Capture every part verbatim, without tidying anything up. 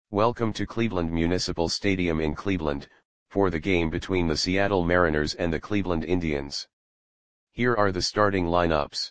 Welcome to Cleveland Municipal Stadium in Cleveland, for the game between the Seattle Mariners and the Cleveland Indians. Here are the starting lineups.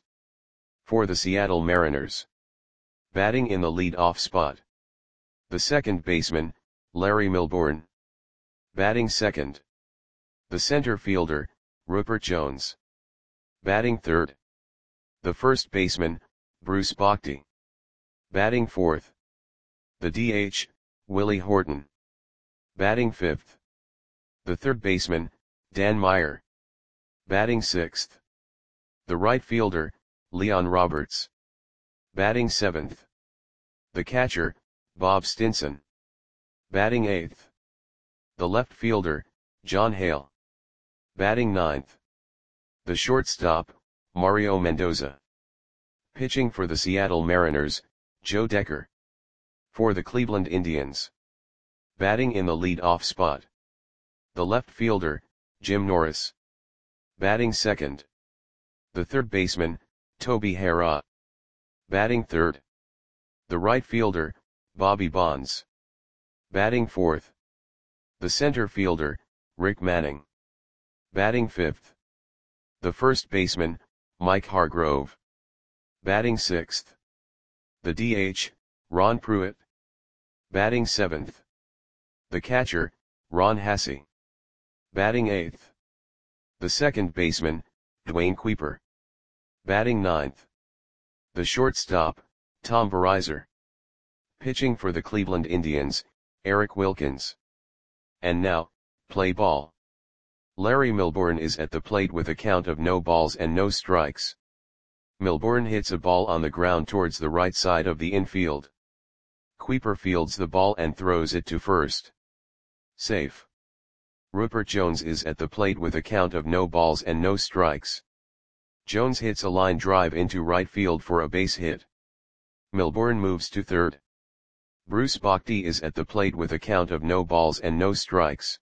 For the Seattle Mariners. Batting in the lead-off spot. The second baseman, Larry Milbourne. Batting second. The center fielder, Rupert Jones. Batting third. The first baseman, Bruce Bochy. Batting fourth. The D H, Willie Horton. Batting fifth. The third baseman, Dan Meyer. Batting sixth. The right fielder, Leon Roberts. Batting seventh. The catcher, Bob Stinson. Batting eighth. The left fielder, John Hale. Batting ninth. The shortstop, Mario Mendoza. Pitching for the Seattle Mariners, Joe Decker. For the Cleveland Indians. Batting in the lead-off spot. The left fielder, Jim Norris. Batting second. The third baseman, Toby Harrah. Batting third. The right fielder, Bobby Bonds. Batting fourth. The center fielder, Rick Manning. Batting fifth. The first baseman, Mike Hargrove. Batting sixth. The D H, Ron Pruitt. Batting seventh. The catcher, Ron Hassey. Batting eighth. The second baseman, Dwayne Kuiper. Batting ninth. The shortstop, Tom Verizor. Pitching for the Cleveland Indians, Eric Wilkins. And now, play ball. Larry Milbourne is at the plate with a count of no balls and no strikes. Milbourne hits a ball on the ground towards the right side of the infield. Kuiper fields the ball and throws it to first. Safe. Rupert Jones is at the plate with a count of no balls and no strikes. Jones hits a line drive into right field for a base hit. Milbourne moves to third. Bruce Bochy is at the plate with a count of no balls and no strikes.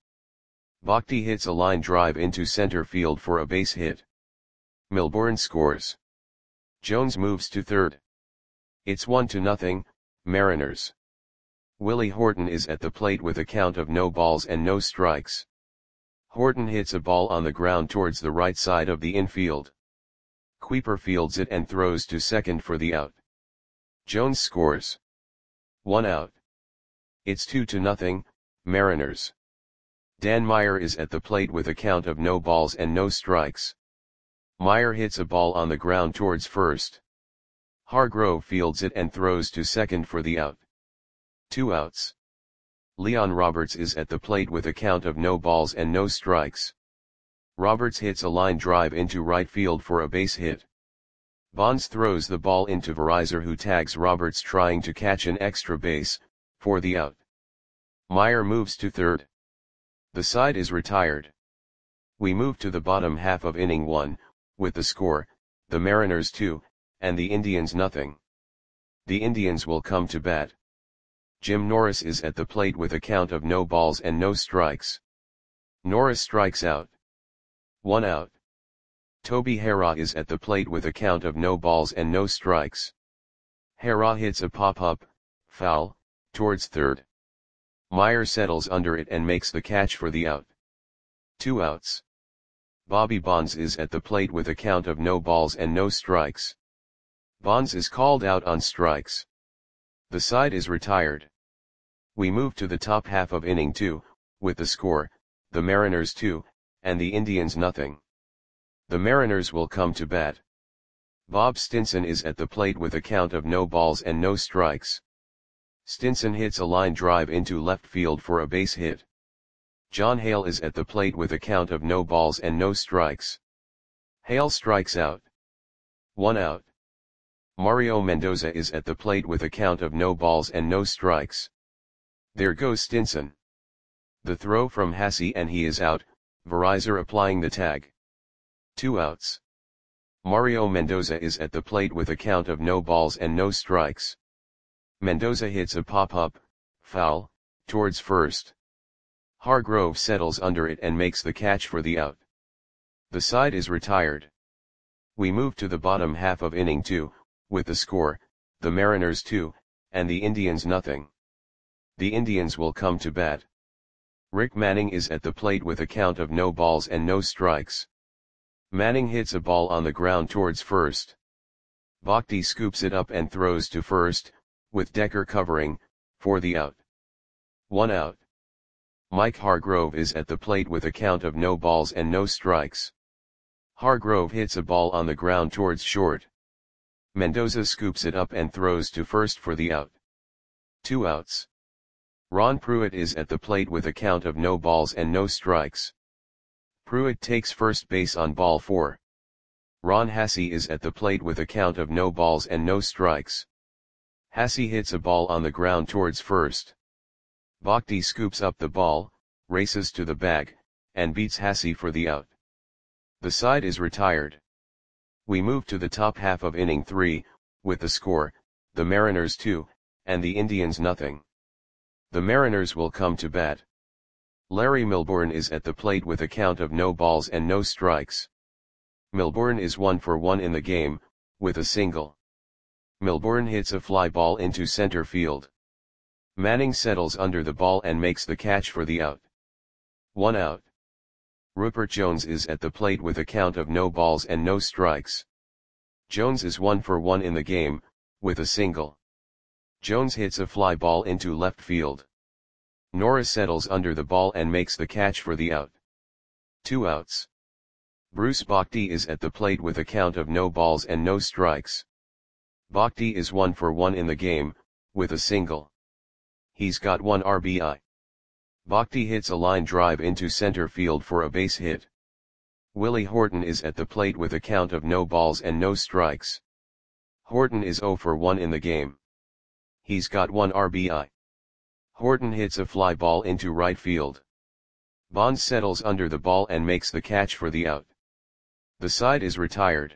Bochy hits a line drive into center field for a base hit. Milbourne scores. Jones moves to third. It's one to nothing, Mariners. Willie Horton is at the plate with a count of no balls and no strikes. Horton hits a ball on the ground towards the right side of the infield. Kuiper fields it and throws to second for the out. Jones scores. One out. It's two to nothing, Mariners. Dan Meyer is at the plate with a count of no balls and no strikes. Meyer hits a ball on the ground towards first. Hargrove fields it and throws to second for the out. Two outs. Leon Roberts is at the plate with a count of no balls and no strikes. Roberts hits a line drive into right field for a base hit. Bonds throws the ball into Verizor, who tags Roberts trying to catch an extra base, for the out. Meyer moves to third. The side is retired. We move to the bottom half of inning one, with the score, the Mariners two, and the Indians nothing. The Indians will come to bat. Jim Norris is at the plate with a count of no balls and no strikes. Norris strikes out. One out. Toby Harrah is at the plate with a count of no balls and no strikes. Harrah hits a pop-up, foul, towards third. Meyer settles under it and makes the catch for the out. Two outs. Bobby Bonds is at the plate with a count of no balls and no strikes. Bonds is called out on strikes. The side is retired. We move to the top half of inning two, with the score, the Mariners two, and the Indians nothing. The Mariners will come to bat. Bob Stinson is at the plate with a count of no balls and no strikes. Stinson hits a line drive into left field for a base hit. John Hale is at the plate with a count of no balls and no strikes. Hale strikes out. One out. Mario Mendoza is at the plate with a count of no balls and no strikes. There goes Stinson. The throw from Hassey and he is out, Verizor applying the tag. Two outs. Mario Mendoza is at the plate with a count of no balls and no strikes. Mendoza hits a pop-up, foul, towards first. Hargrove settles under it and makes the catch for the out. The side is retired. We move to the bottom half of inning two, with the score, the Mariners two, and the Indians nothing. The Indians will come to bat. Rick Manning is at the plate with a count of no balls and no strikes. Manning hits a ball on the ground towards first. Bhakti scoops it up and throws to first, with Decker covering, for the out. One out. Mike Hargrove is at the plate with a count of no balls and no strikes. Hargrove hits a ball on the ground towards short. Mendoza scoops it up and throws to first for the out. Two outs. Ron Pruitt is at the plate with a count of no balls and no strikes. Pruitt takes first base on ball four. Ron Hassey is at the plate with a count of no balls and no strikes. Hassey hits a ball on the ground towards first. Bhakti scoops up the ball, races to the bag, and beats Hassey for the out. The side is retired. We move to the top half of inning three, with the score, the Mariners two, and the Indians nothing. The Mariners will come to bat. Larry Milbourne is at the plate with a count of no balls and no strikes. Milbourne is one for one in the game, with a single. Milbourne hits a fly ball into center field. Manning settles under the ball and makes the catch for the out. One out. Rupert Jones is at the plate with a count of no balls and no strikes. Jones is one for one in the game, with a single. Jones hits a fly ball into left field. Norris settles under the ball and makes the catch for the out. Two outs. Bruce Bhakti is at the plate with a count of no balls and no strikes. Bhakti is one for one in the game, with a single. He's got one R B I. Bhakti hits a line drive into center field for a base hit. Willie Horton is at the plate with a count of no balls and no strikes. Horton is zero for one in the game. He's got one R B I. Horton hits a fly ball into right field. Bonds settles under the ball and makes the catch for the out. The side is retired.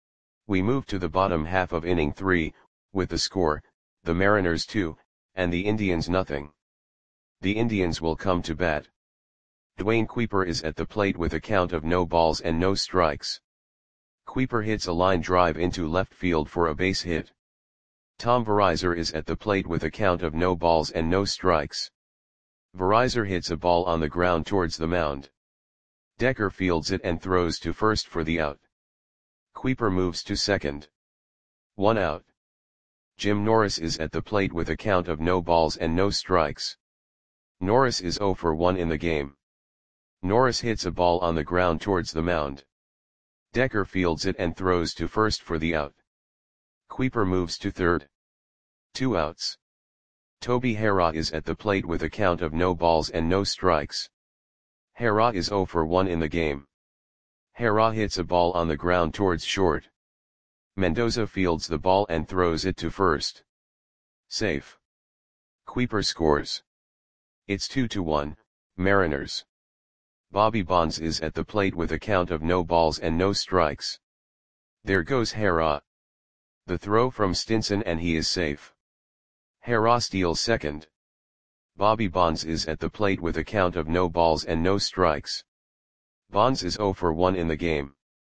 We move to the bottom half of inning three, with the score, the Mariners two, and the Indians nothing. The Indians will come to bat. Dwayne Kuiper is at the plate with a count of no balls and no strikes. Kuiper hits a line drive into left field for a base hit. Tom Verizor is at the plate with a count of no balls and no strikes. Verizor hits a ball on the ground towards the mound. Decker fields it and throws to first for the out. Kuiper moves to second. One out. Jim Norris is at the plate with a count of no balls and no strikes. Norris is zero for one in the game. Norris hits a ball on the ground towards the mound. Decker fields it and throws to first for the out. Kuiper moves to third. Two outs. Toby Harrah is at the plate with a count of no balls and no strikes. Harrah is zero for one in the game. Harrah hits a ball on the ground towards short. Mendoza fields the ball and throws it to first. Safe. Kuiper scores. It's two to one, Mariners. Bobby Bonds is at the plate with a count of no balls and no strikes. There goes Harrah. The throw from Stinson and he is safe. Harrah steals second. Bobby Bonds is at the plate with a count of no balls and no strikes. Bonds is zero for one in the game.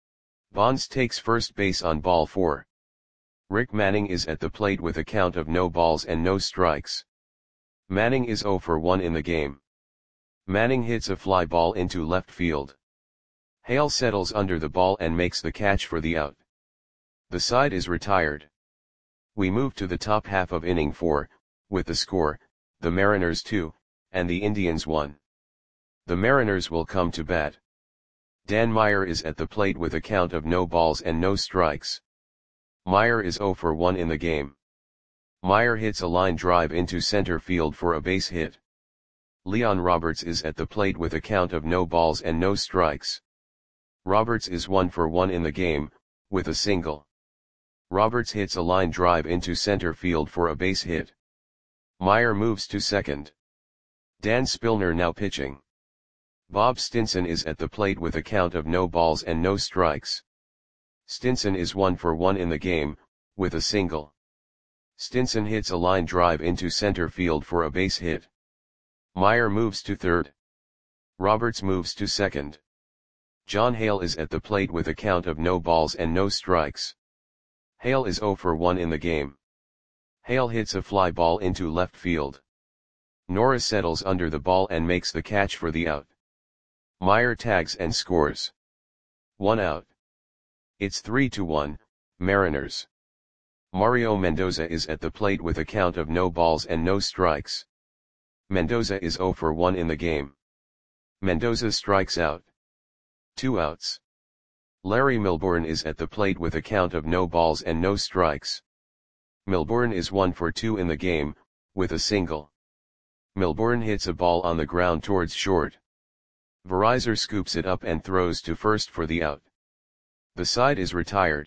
Bonds takes first base on ball four. Rick Manning is at the plate with a count of no balls and no strikes. Manning is zero for one in the game. Manning hits a fly ball into left field. Hale settles under the ball and makes the catch for the out. The side is retired. We move to the top half of inning four, with the score, the Mariners two, and the Indians one. The Mariners will come to bat. Dan Meyer is at the plate with a count of no balls and no strikes. Meyer is zero for one in the game. Meyer hits a line drive into center field for a base hit. Leon Roberts is at the plate with a count of no balls and no strikes. Roberts is one for one in the game, with a single. Roberts hits a line drive into center field for a base hit. Meyer moves to second. Dan Spillner now pitching. Bob Stinson is at the plate with a count of no balls and no strikes. Stinson is one for one in the game, with a single. Stinson hits a line drive into center field for a base hit. Meyer moves to third. Roberts moves to second. John Hale is at the plate with a count of no balls and no strikes. Hale is zero for one in the game. Hale hits a fly ball into left field. Norris settles under the ball and makes the catch for the out. Meyer tags and scores. One out. It's three to one, Mariners. Mario Mendoza is at the plate with a count of no balls and no strikes. Mendoza is zero for one in the game. Mendoza strikes out. Two outs. Larry Milbourne is at the plate with a count of no balls and no strikes. Milbourne is one for two in the game, with a single. Milbourne hits a ball on the ground towards short. Verizor scoops it up and throws to first for the out. The side is retired.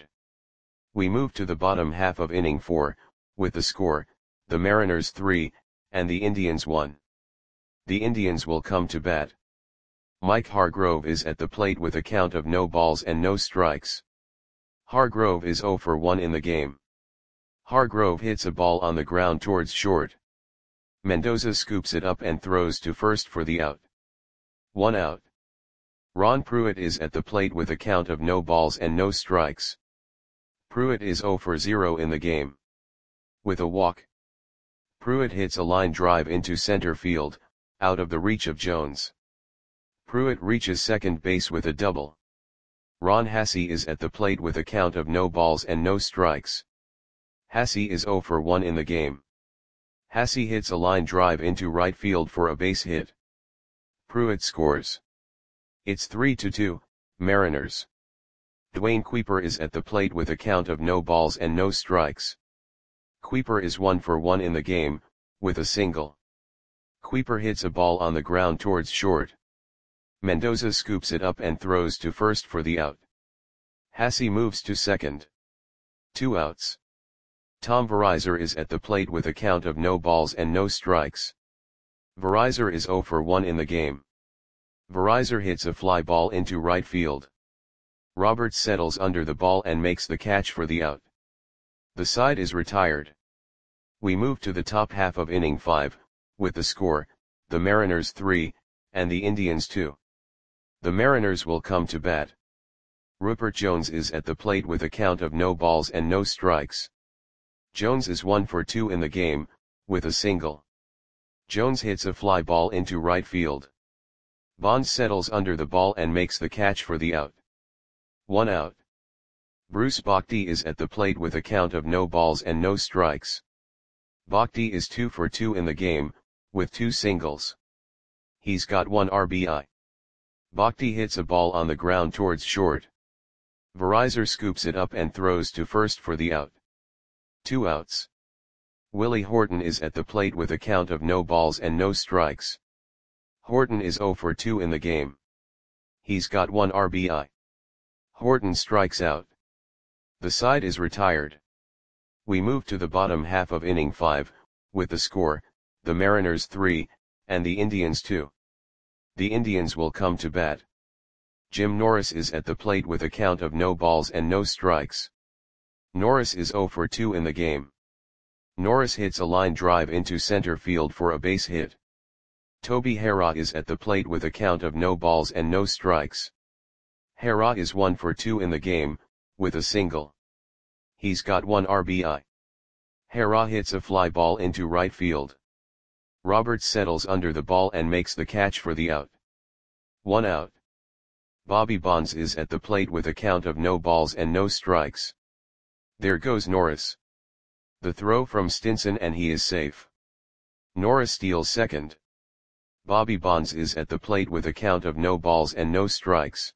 We move to the bottom half of inning four, with the score, the Mariners three, and the Indians one. The Indians will come to bat. Mike Hargrove is at the plate with a count of no balls and no strikes. Hargrove is zero for one in the game. Hargrove hits a ball on the ground towards short. Mendoza scoops it up and throws to first for the out. One out. Ron Pruitt is at the plate with a count of no balls and no strikes. Pruitt is zero for zero in the game. With a walk. Pruitt hits a line drive into center field, out of the reach of Jones. Pruitt reaches second base with a double. Ron Hassey is at the plate with a count of no balls and no strikes. Hassey is zero for one in the game. Hassey hits a line drive into right field for a base hit. Pruitt scores. It's three to two, Mariners. Dwayne Kuiper is at the plate with a count of no balls and no strikes. Kuiper is one for one in the game, with a single. Kuiper hits a ball on the ground towards short. Mendoza scoops it up and throws to first for the out. Hassey moves to second. Two outs. Tom Verizor is at the plate with a count of no balls and no strikes. Verizor is zero for one in the game. Verizor hits a fly ball into right field. Roberts settles under the ball and makes the catch for the out. The side is retired. We move to the top half of inning five, with the score, the Mariners three, and the Indians two. The Mariners will come to bat. Rupert Jones is at the plate with a count of no balls and no strikes. Jones is one for two in the game, with a single. Jones hits a fly ball into right field. Bonds settles under the ball and makes the catch for the out. One out. Bruce Bochy is at the plate with a count of no balls and no strikes. Bochy is two for two in the game, with two singles. He's got one R B I. Bochy hits a ball on the ground towards short. Verizor scoops it up and throws to first for the out. Two outs. Willie Horton is at the plate with a count of no balls and no strikes. Horton is zero for two in the game. He's got one R B I. Horton strikes out. The side is retired. We move to the bottom half of inning five, with the score, the Mariners three, and the Indians two. The Indians will come to bat. Jim Norris is at the plate with a count of no balls and no strikes. Norris is zero for two in the game. Norris hits a line drive into center field for a base hit. Toby Harrah is at the plate with a count of no balls and no strikes. Harrah is one for two in the game, with a single. He's got one R B I. Harrah hits a fly ball into right field. Roberts settles under the ball and makes the catch for the out. One out. Bobby Bonds is at the plate with a count of no balls and no strikes. There goes Norris. The throw from Stinson and he is safe. Norris steals second. Bobby Bonds is at the plate with a count of no balls and no strikes.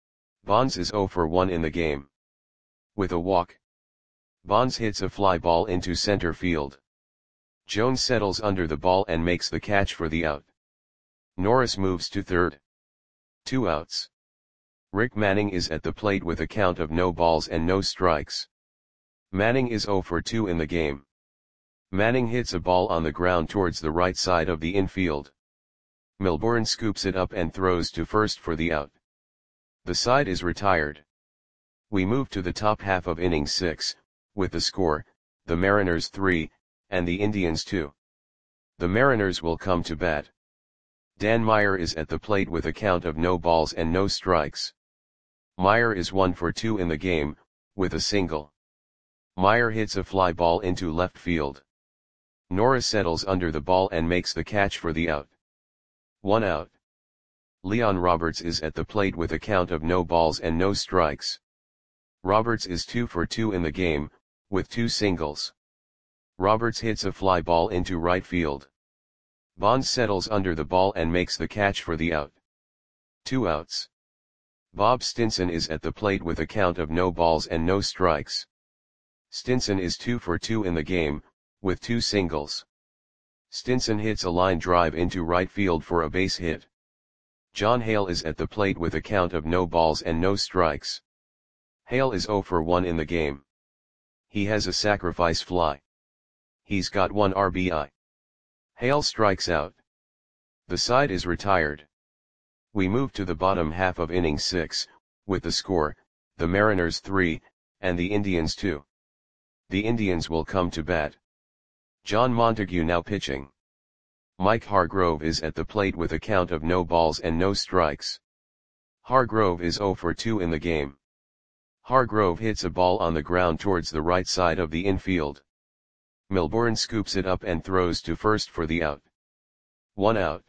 Bonds is zero for one in the game. With a walk. Bonds hits a fly ball into center field. Jones settles under the ball and makes the catch for the out. Norris moves to third. Two outs. Rick Manning is at the plate with a count of no balls and no strikes. Manning is zero for two in the game. Manning hits a ball on the ground towards the right side of the infield. Milbourne scoops it up and throws to first for the out. The side is retired. We move to the top half of inning six, with the score, the Mariners three, and the Indians two. The Mariners will come to bat. Dan Meyer is at the plate with a count of no balls and no strikes. Meyer is one for two in the game, with a single. Meyer hits a fly ball into left field. Norris settles under the ball and makes the catch for the out. One out. Leon Roberts is at the plate with a count of no balls and no strikes. Roberts is two for two in the game, with two singles. Roberts hits a fly ball into right field. Bonds settles under the ball and makes the catch for the out. Two outs. Bob Stinson is at the plate with a count of no balls and no strikes. Stinson is two for two in the game, with two singles. Stinson hits a line drive into right field for a base hit. John Hale is at the plate with a count of no balls and no strikes. Hale is zero for one in the game. He has a sacrifice fly. He's got one R B I. Hale strikes out. The side is retired. We move to the bottom half of inning six, with the score, the Mariners three, and the Indians two. The Indians will come to bat. John Montague now pitching. Mike Hargrove is at the plate with a count of no balls and no strikes. Hargrove is zero for two in the game. Hargrove hits a ball on the ground towards the right side of the infield. Milbourne scoops it up and throws to first for the out. One out.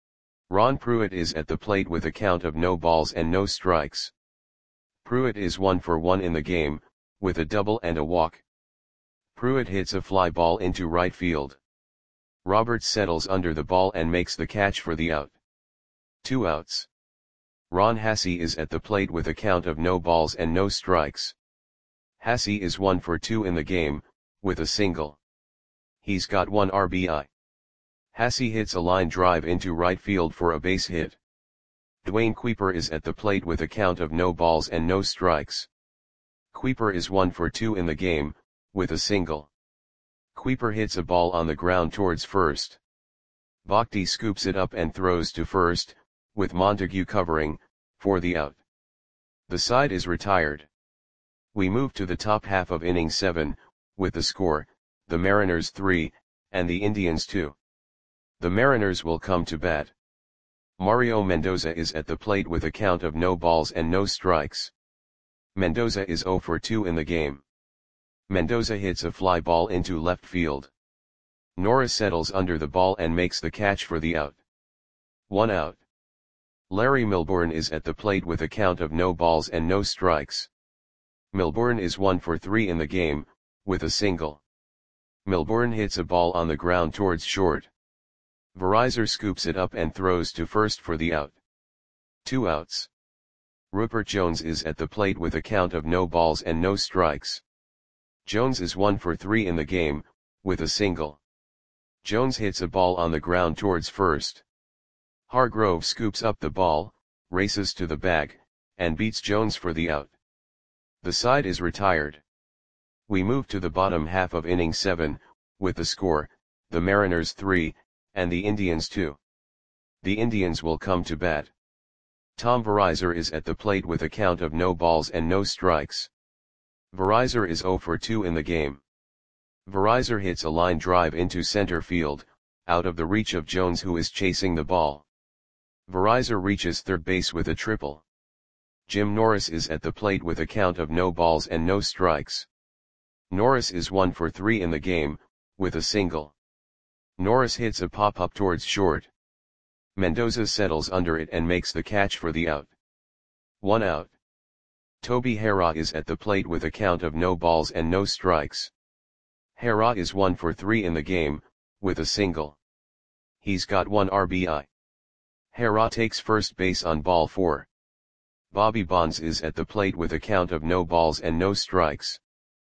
Ron Pruitt is at the plate with a count of no balls and no strikes. Pruitt is one for one in the game, with a double and a walk. Pruitt hits a fly ball into right field. Roberts settles under the ball and makes the catch for the out. Two outs. Ron Hassey is at the plate with a count of no balls and no strikes. Hassey is one for two in the game, with a single. He's got one R B I. Hassey hits a line drive into right field for a base hit. Dwayne Kuiper is at the plate with a count of no balls and no strikes. Kuiper is one for two in the game, with a single. Kuiper hits a ball on the ground towards first. Bhakti scoops it up and throws to first, with Montague covering, for the out. The side is retired. We move to the top half of inning seven, with the score, the Mariners three, and the Indians two. The Mariners will come to bat. Mario Mendoza is at the plate with a count of no balls and no strikes. Mendoza is zero for two in the game. Mendoza hits a fly ball into left field. Norris settles under the ball and makes the catch for the out. One out. Larry Milbourne is at the plate with a count of no balls and no strikes. Milbourne is one for three in the game, with a single. Milbourne hits a ball on the ground towards short. Verizor scoops it up and throws to first for the out. Two outs. Rupert Jones is at the plate with a count of no balls and no strikes. Jones is one for three in the game, with a single. Jones hits a ball on the ground towards first. Hargrove scoops up the ball, races to the bag, and beats Jones for the out. The side is retired. We move to the bottom half of inning seven, with the score, the Mariners three, and the Indians two. The Indians will come to bat. Tom Verizor is at the plate with a count of no balls and no strikes. Verizor is zero for two in the game. Verizor hits a line drive into center field, out of the reach of Jones who is chasing the ball. Verizor reaches third base with a triple. Jim Norris is at the plate with a count of no balls and no strikes. Norris is one for three in the game, with a single. Norris hits a pop-up towards short. Mendoza settles under it and makes the catch for the out. One out. Toby Harrah is at the plate with a count of no balls and no strikes. Harrah is one for three in the game, with a single. He's got one R B I. Harrah takes first base on ball four. Bobby Bonds is at the plate with a count of no balls and no strikes.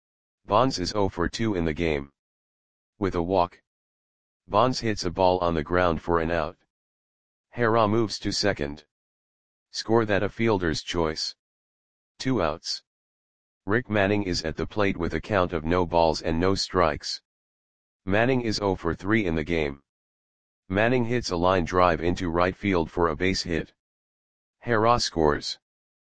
Bonds is zero for two in the game. With a walk. Bonds hits a ball on the ground for an out. Harrah moves to second. Score that a fielder's choice. Two outs. Rick Manning is at the plate with a count of no balls and no strikes. Manning is zero for three in the game. Manning hits a line drive into right field for a base hit. Harrah scores.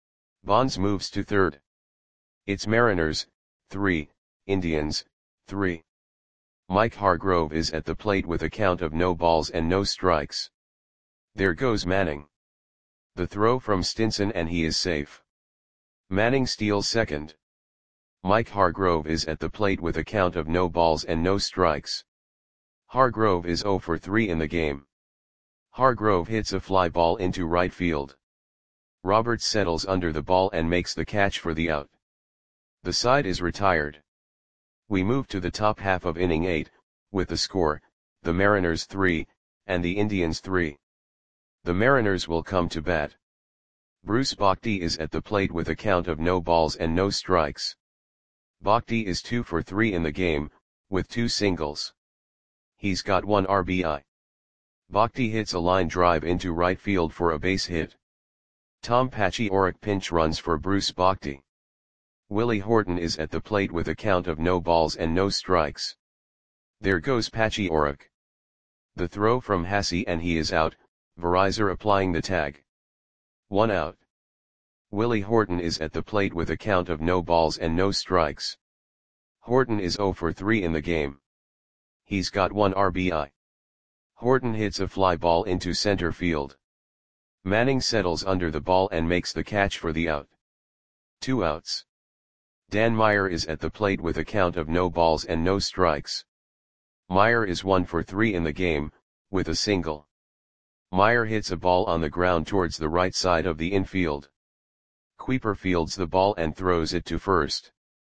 Bonds moves to third. It's Mariners, three, Indians, three. Mike Hargrove is at the plate with a count of no balls and no strikes. There goes Manning. The throw from Stinson and he is safe. Manning steals second. Mike Hargrove is at the plate with a count of no balls and no strikes. Hargrove is zero for three in the game. Hargrove hits a fly ball into right field. Roberts settles under the ball and makes the catch for the out. The side is retired. We move to the top half of inning eight, with the score, the Mariners three, and the Indians three. The Mariners will come to bat. Bruce Bochy is at the plate with a count of no balls and no strikes. Bochy is two for three in the game, with two singles. He's got one R B I. Bochy hits a line drive into right field for a base hit. Tom Paciorek pinch runs for Bruce Bochy. Willie Horton is at the plate with a count of no balls and no strikes. There goes Paciorek. The throw from Hasse and he is out, Verizar applying the tag. One out. Willie Horton is at the plate with a count of no balls and no strikes. Horton is zero for three in the game. He's got one R B I. Horton hits a fly ball into center field. Manning settles under the ball and makes the catch for the out. Two outs. Dan Meyer is at the plate with a count of no balls and no strikes. Meyer is one for three in the game, with a single. Meyer hits a ball on the ground towards the right side of the infield. Kuiper fields the ball and throws it to first.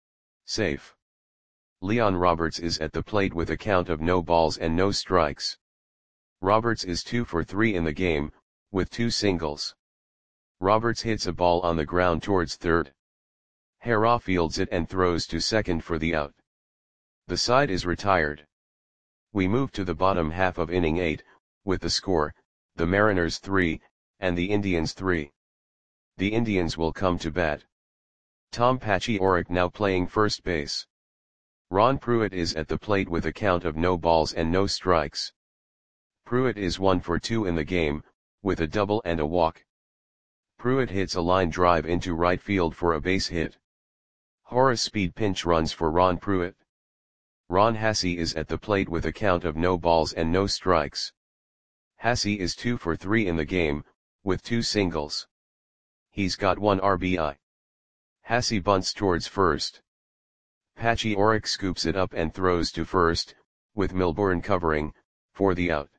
Safe. Leon Roberts is at the plate with a count of no balls and no strikes. Roberts is two for three in the game, with two singles. Roberts hits a ball on the ground towards third. Hara fields it and throws to second for the out. The side is retired. We move to the bottom half of inning eight, with the score, the Mariners three, and the Indians three. The Indians will come to bat. Tom Paciorek now playing first base. Ron Pruitt is at the plate with a count of no balls and no strikes. Pruitt is one for two in the game, with a double and a walk. Pruitt hits a line drive into right field for a base hit. Horace Speed pinch runs for Ron Pruitt. Ron Hasse is at the plate with a count of no balls and no strikes. Hasse is two for three in the game, with two singles. He's got one R B I. Hasse bunts towards first. Paciorek scoops it up and throws to first, with Milbourne covering, for the out.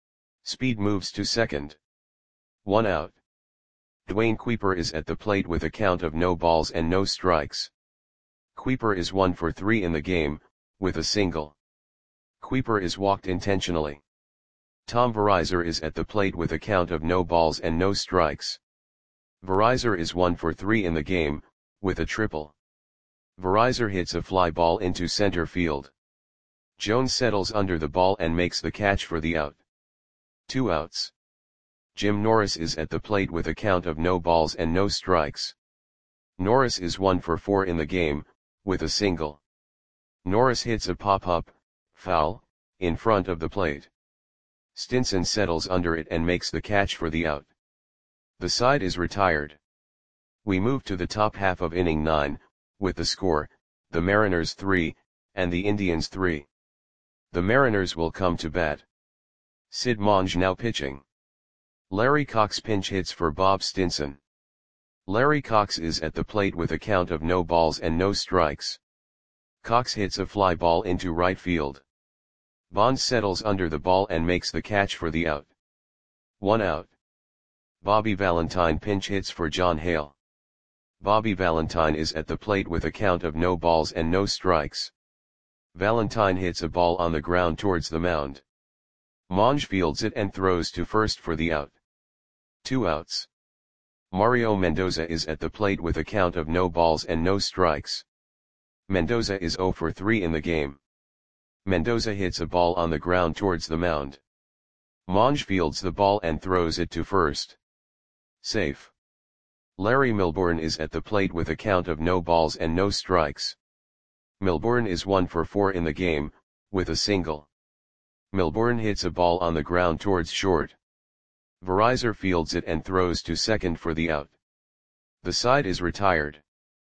Speed moves to second. One out. Dwayne Kuiper is at the plate with a count of no balls and no strikes. Kuiper is one for three in the game, with a single. Kuiper is walked intentionally. Tom Verizar is at the plate with a count of no balls and no strikes. Verizar is one for three in the game, with a triple. Verizar hits a fly ball into center field. Jones settles under the ball and makes the catch for the out. Two outs. Jim Norris is at the plate with a count of no balls and no strikes. Norris is one for four in the game, with a single. Norris hits a pop-up, foul, in front of the plate. Stinson settles under it and makes the catch for the out. The side is retired. We move to the top half of inning nine, with the score, the Mariners three, and the Indians three. The Mariners will come to bat. Sid Monge now pitching. Larry Cox pinch hits for Bob Stinson. Larry Cox is at the plate with a count of no balls and no strikes. Cox hits a fly ball into right field. Bonds settles under the ball and makes the catch for the out. One out. Bobby Valentine pinch hits for John Hale. Bobby Valentine is at the plate with a count of no balls and no strikes. Valentine hits a ball on the ground towards the mound. Monge fields it and throws to first for the out. Two outs. Mario Mendoza is at the plate with a count of no balls and no strikes. Mendoza is zero for three in the game. Mendoza hits a ball on the ground towards the mound. Monge fields the ball and throws it to first. Safe. Larry Milbourne is at the plate with a count of no balls and no strikes. Milbourne is one for four in the game, with a single. Milbourne hits a ball on the ground towards short. Verizar fields it and throws to second for the out. The side is retired.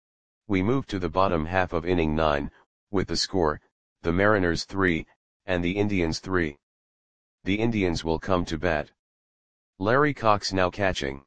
We move to the bottom half of inning nine, with the score, the Mariners three, and the Indians three. The Indians will come to bat. Larry Cox now catching.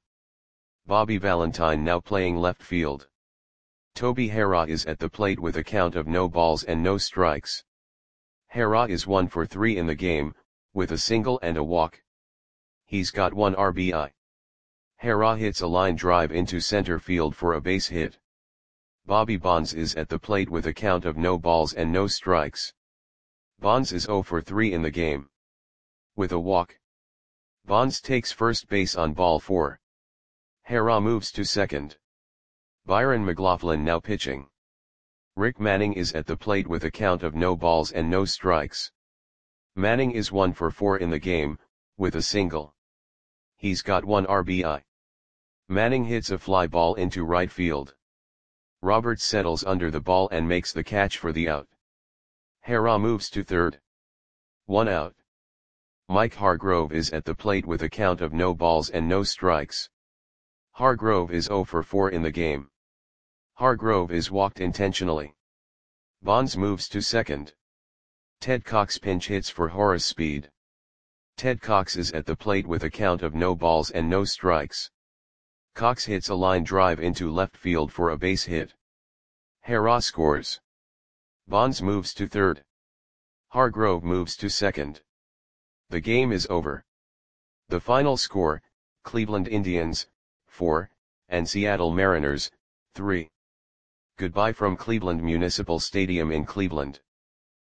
Bobby Valentine now playing left field. Toby Hara is at the plate with a count of no balls and no strikes. Hara is one for three in the game, with a single and a walk. He's got one R B I. Hara hits a line drive into center field for a base hit. Bobby Bonds is at the plate with a count of no balls and no strikes. Bonds is zero for three in the game. With a walk. Bonds takes first base on ball four. Hara moves to second. Byron McLaughlin now pitching. Rick Manning is at the plate with a count of no balls and no strikes. Manning is one for four in the game, with a single. He's got one R B I. Manning hits a fly ball into right field. Roberts settles under the ball and makes the catch for the out. Hara moves to third. One out. Mike Hargrove is at the plate with a count of no balls and no strikes. Hargrove is zero for four in the game. Hargrove is walked intentionally. Bonds moves to second. Ted Cox pinch hits for Horace Speed. Ted Cox is at the plate with a count of no balls and no strikes. Cox hits a line drive into left field for a base hit. Hara scores. Bonds moves to third. Hargrove moves to second. The game is over. The final score, Cleveland Indians, four, and Seattle Mariners, three. Goodbye from Cleveland Municipal Stadium in Cleveland.